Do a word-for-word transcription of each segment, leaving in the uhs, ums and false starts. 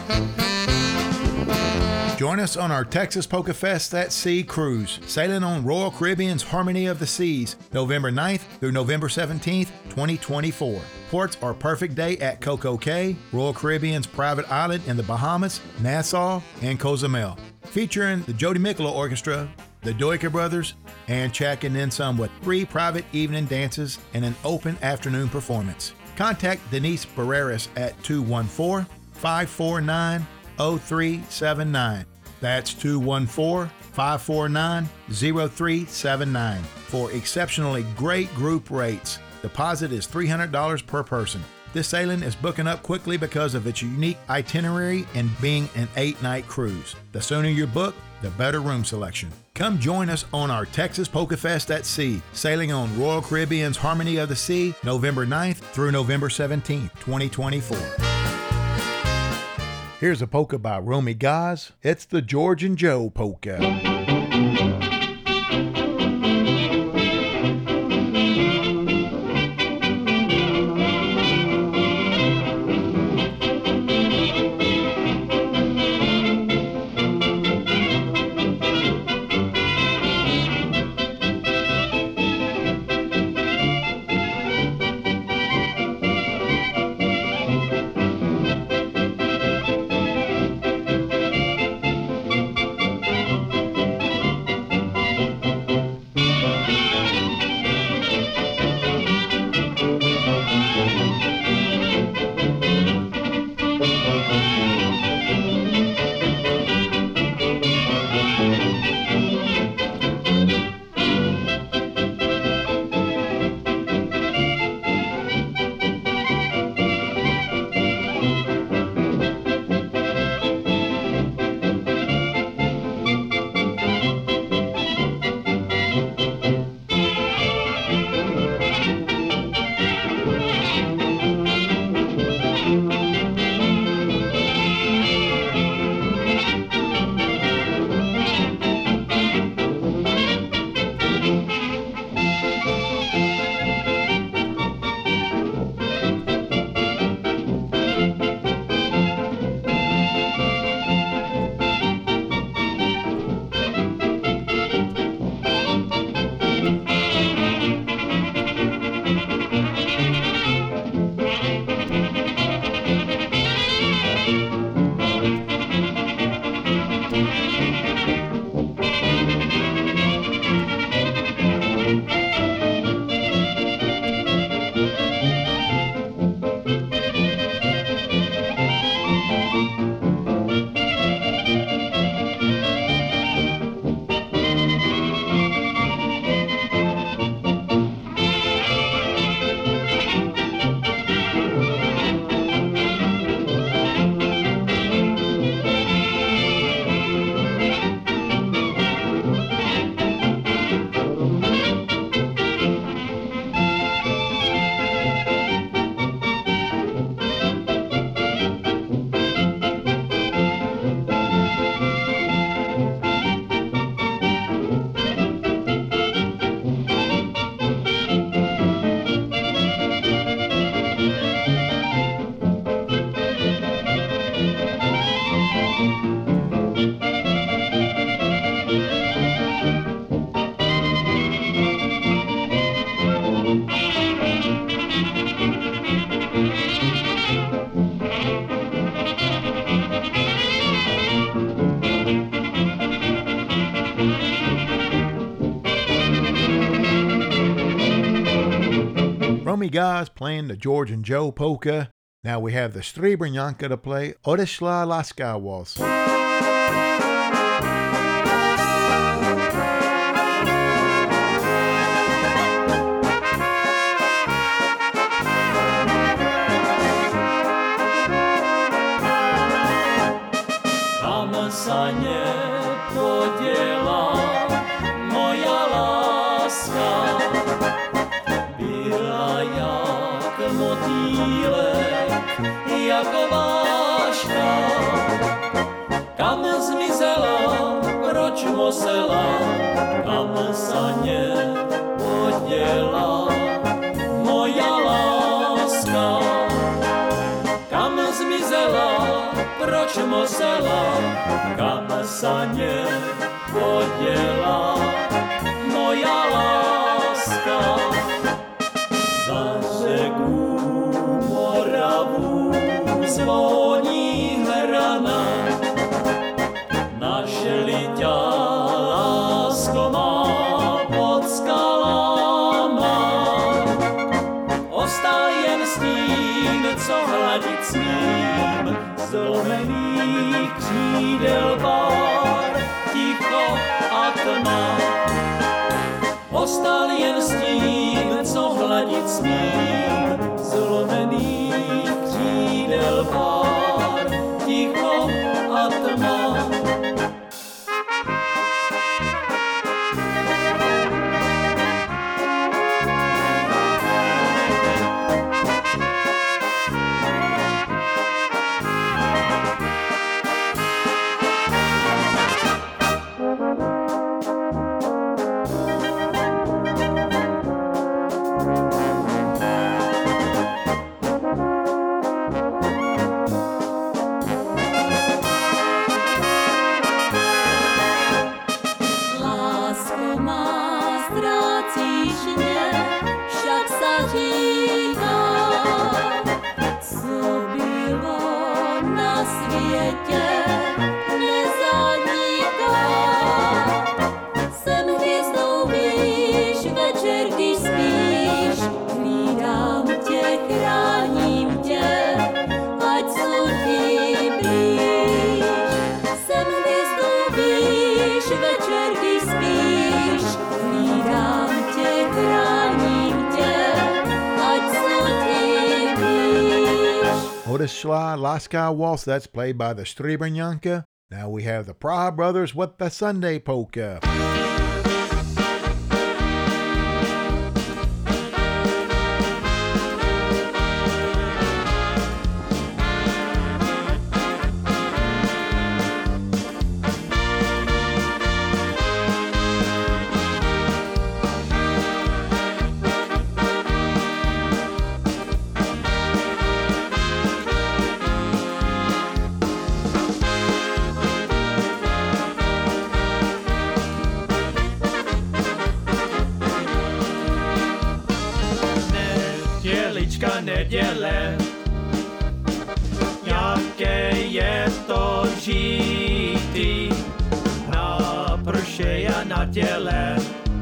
Join us on our Texas Polka Fest at Sea cruise, sailing on Royal Caribbean's Harmony of the Seas, November ninth through November seventeenth, twenty twenty-four. Ports are Perfect Day at Coco Cay, Royal Caribbean's private island in the Bahamas, Nassau, and Cozumel. Featuring the Jody Mikula Orchestra, the Doika Brothers, and Chak and then some with three private evening dances and an open afternoon performance. Contact Denise Barreras at two one four, five four nine, zero three seven nine. That's two one four, five four nine, zero three seven nine for exceptionally great group rates. Deposit is three hundred dollars per person. This sailing is booking up quickly because of its unique itinerary and being an eight-night cruise. The sooner you book, the better room selection. Come join us on our Texas Polka Fest at Sea, sailing on Royal Caribbean's Harmony of the Sea, November ninth through November seventeenth, twenty twenty-four. Here's a polka by Romy Gaz. It's the George and Joe polka. Romy Gaz playing the George and Joe polka. Now we have the Srebrnyanka to play Odeszła Laska Waltz. Tam sa nepodiela moja láska, byla jak motýlek, jako váška. Kam zmizela, proč musela, kam sa nepodiela moja láska. Kam zmizela, proč musela, kam sa ne poděla moja láska. Za řeku Moravu zvoní hrana, našli ťa, lásko má, pod skalama. Ostal jen stín, co hladit smím, zlomených křídel pár, ticho a tma. Ostal jen stín, co hladit smím, zlomených křídel pár, ticho a tma. Odešla Láska Waltz, that's played by the Stribrnjanka. Now we have the Praha Brothers with the Sunday Polka. Neděle, jaké je to žitý na prše a na těle.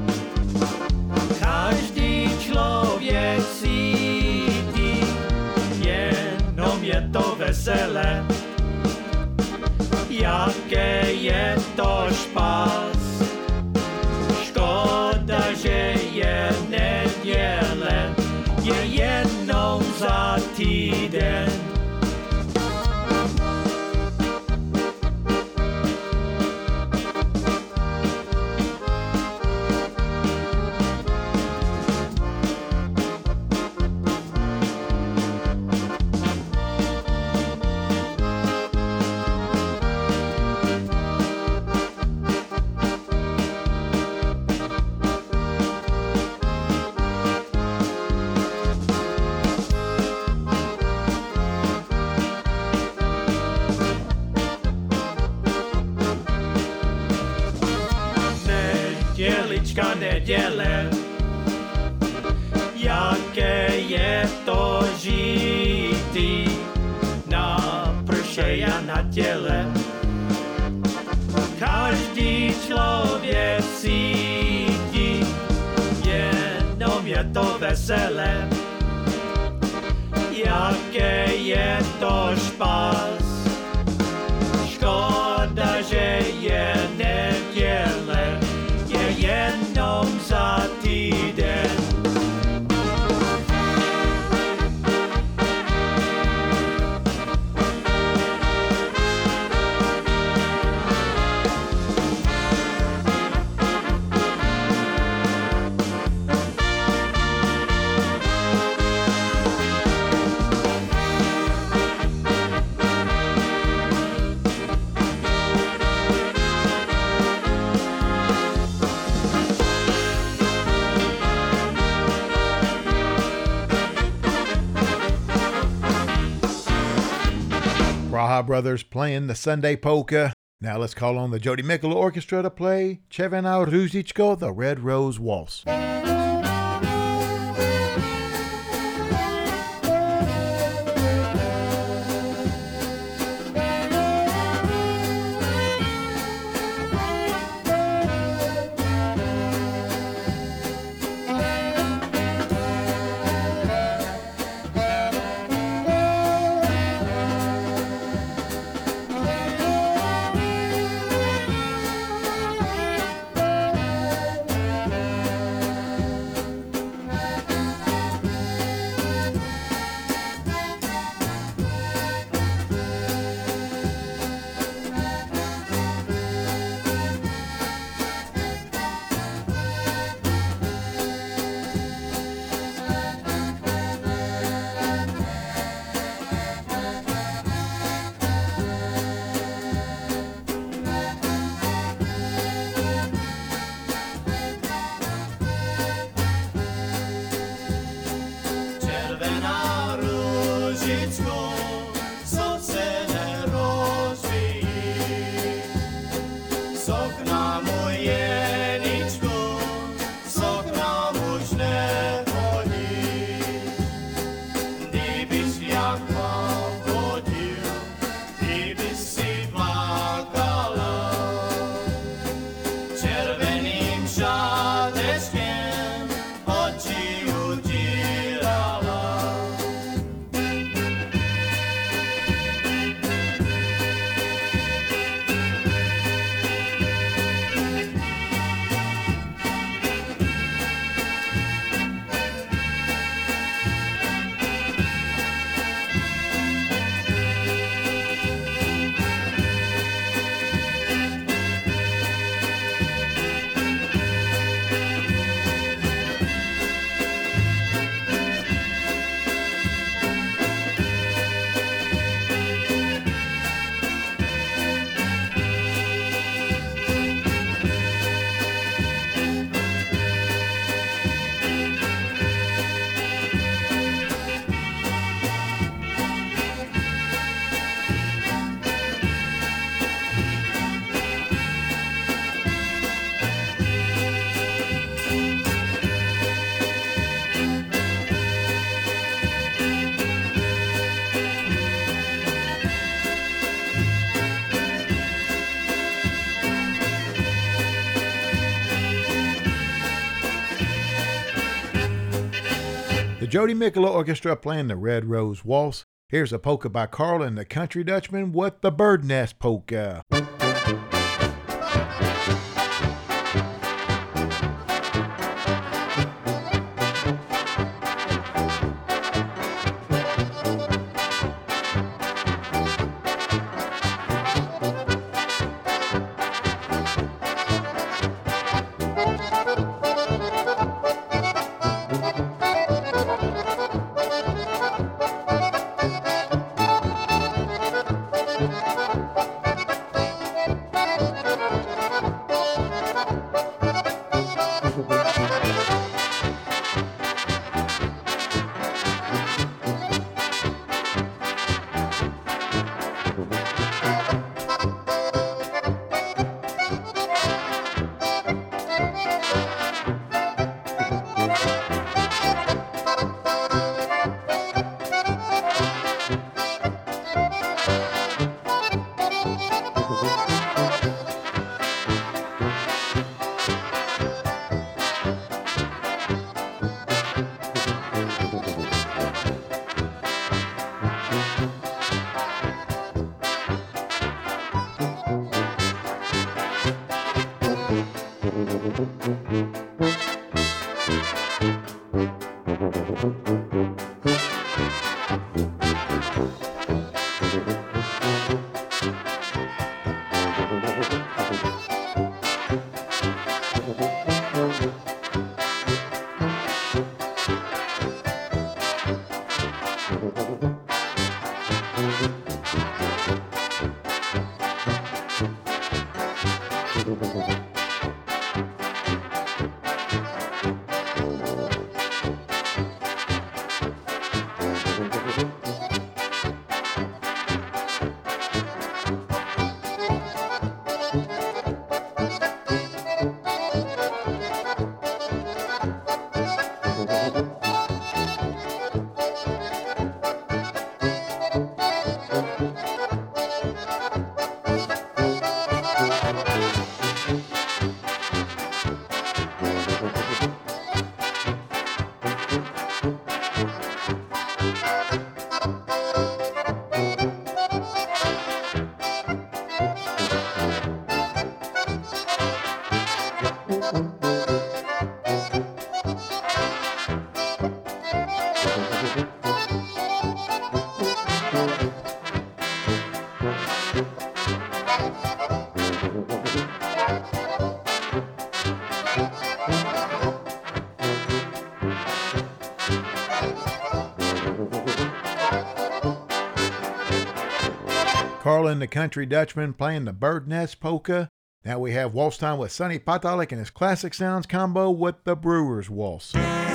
Každý člověk cítí, jenom je to veselé. Jaké je to špás, škoda, že je neděle, je jednou za týden. Nedělička, neděle, jaké je to žitý na prše a na těle. Každý člověk cítí, jenom je to veselé. Jaké je to špás, škoda, že je neděle, je jenom za týden. Graha Brothers playing the Sunday Polka. Now let's call on the Jody Mikula Orchestra to play Czerwona Różyczko, the Red Rose Waltz. Jody Mikula Orchestra playing the Red Rose Waltz. Here's a polka by Carl and the Country Dutchman with the Bird Nest Polka. Carl and the Country Dutchman playing the Bird Nest Polka. Now we have Waltz Time with Sonny Patalik and his Classic Sounds combo with the Brewers Waltz.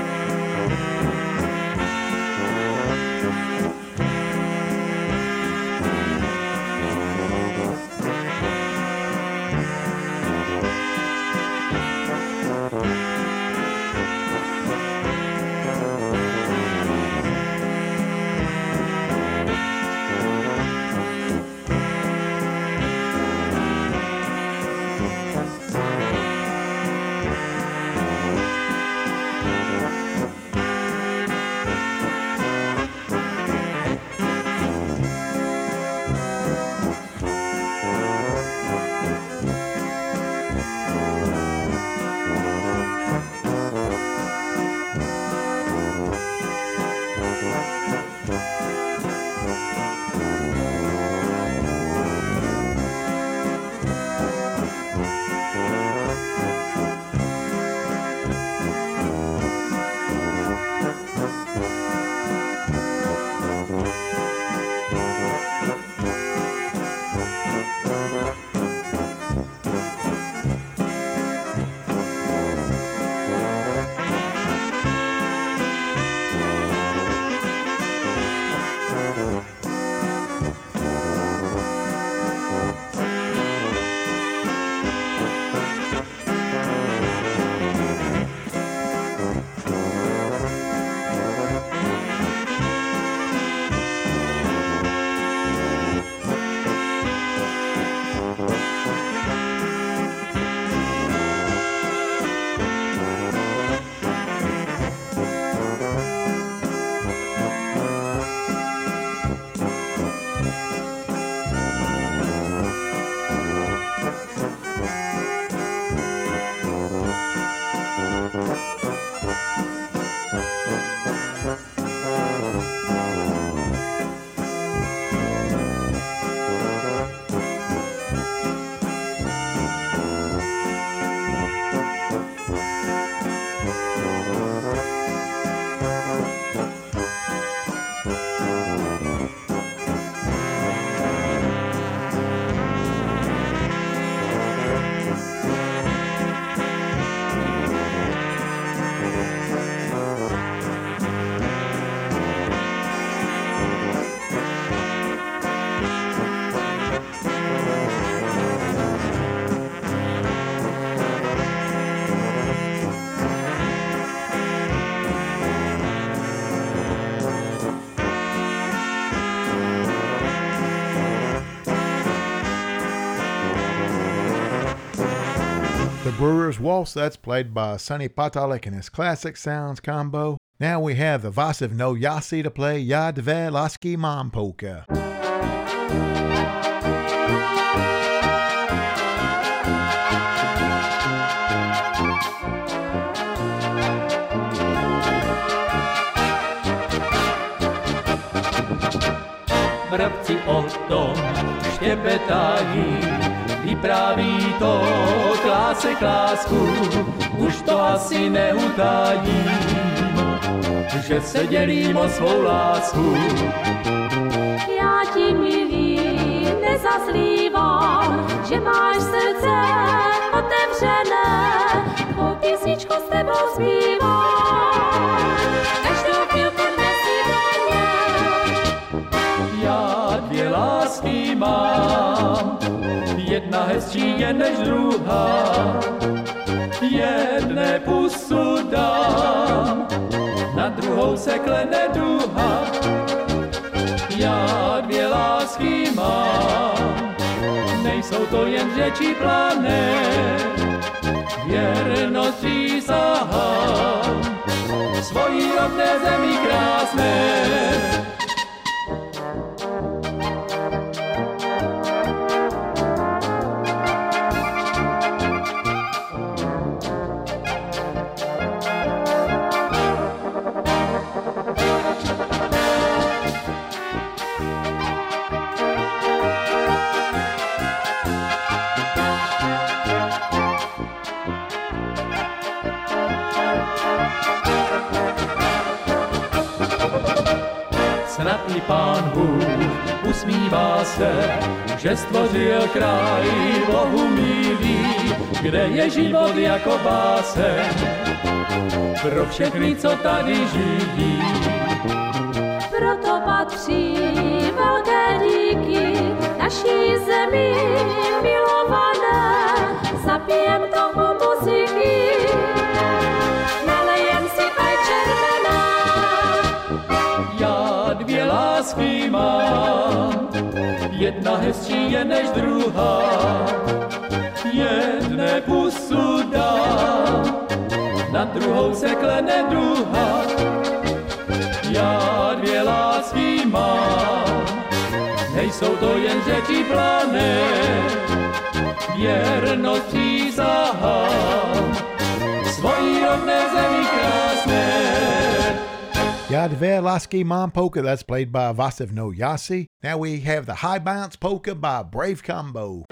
The Brewers Waltz, that's played by Sonny Patalik and his Classic Sounds combo. Now we have the Vasev No Yasi to play Ja Dve Laski Mam Polka. Vrabci o tom štěpetají, vypráví to klásek lásku, už to asi neutajím, že se dělím o svou lásku. Já ti milý nezazlívám, že máš srdce otevřené, tvou písničku s tebou zpívám, každou chvílku nesmírně. Já dvě lásky mám, jedna hezčí je než druhá, jedné pusu dám, na druhou se klene duha. Já dvě lásky lásky mám, nejsou to jen řeči plané, věrnost přísahám, svojí rodné zemi krásné. Snad i Pán Bůh usmívá se, že stvořil kraj Bohu milý, kde je život jako báseň pro všechny, co tady žijí. Proto patří velké díky naší zemi milované, zapijem tomu muziky, nalejem si aj červené. Já dvě lásky mám, jedna hezčí je než druhá, jedné pusu dám, na druhou se klene druhá. Já dvě lásky mám, nejsou to jen řeči plané, věrnost přísahám, svojí rodné zemi krásné. Ya Dve Lásky Mám polka, that's played by Vasev No Yasi. Now we have the High Bounce polka by Brave Combo.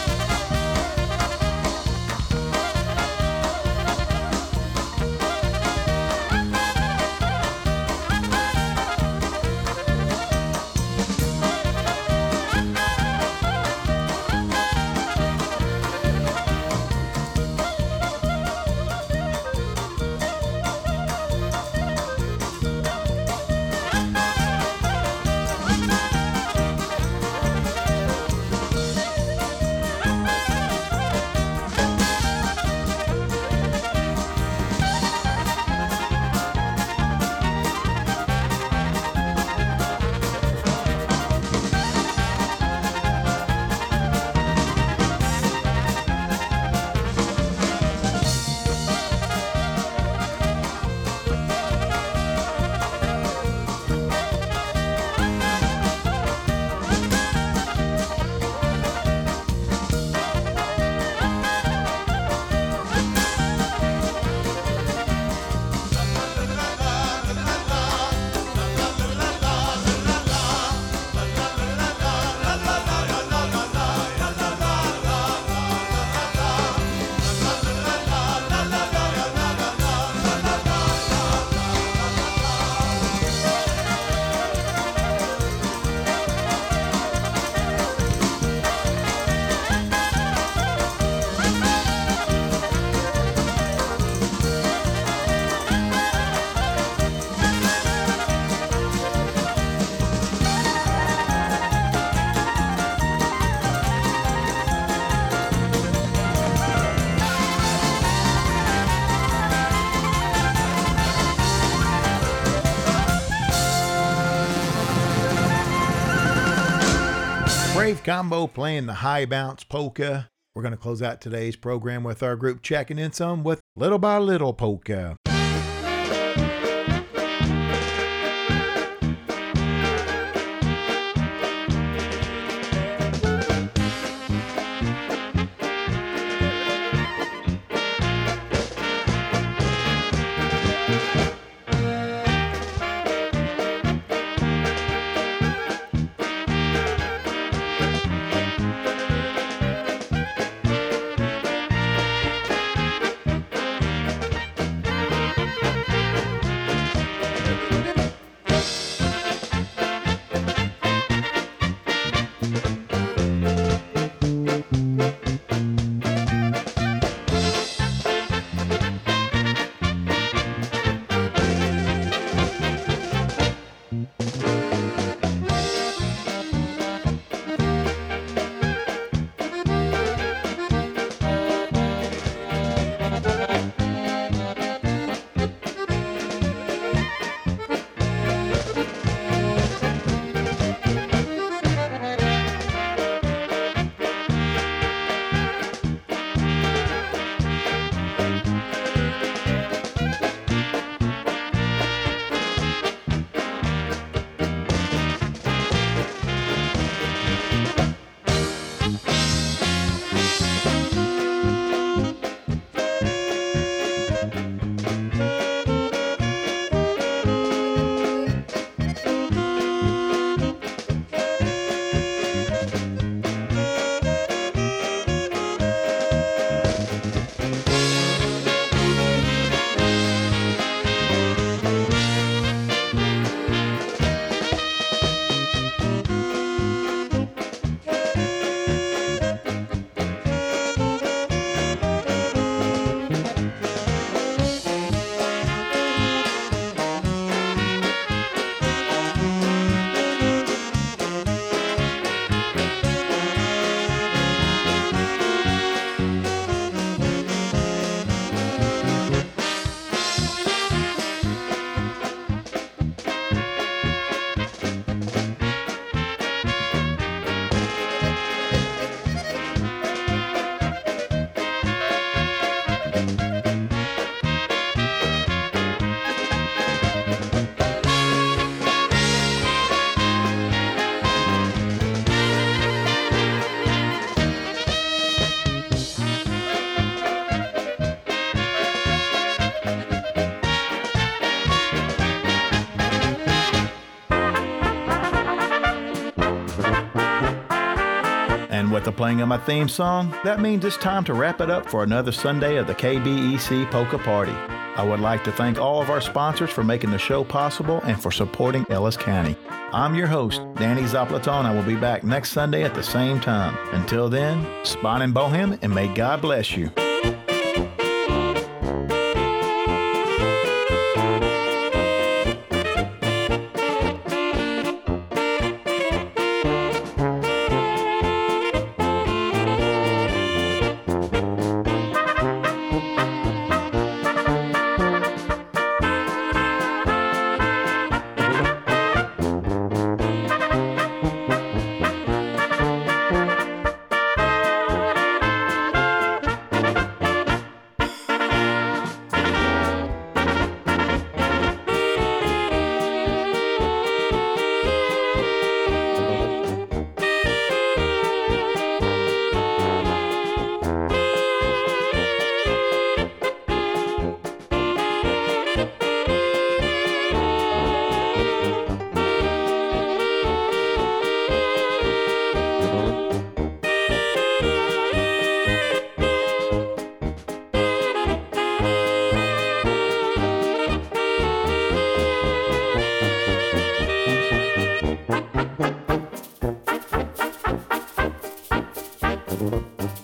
Brave Combo playing the High Bounce polka. We're going to close out today's program with our group checking in some with Little by Little polka. And with the playing of my theme song, that means it's time to wrap it up for another Sunday of the K B E C Polka Party. I would like to thank all of our sponsors for making the show possible and for supporting Ellis County. I'm your host, Danny Zaplaton. I will be back next Sunday at the same time. Until then, Spon and Bohem, and may God bless you. Thank you.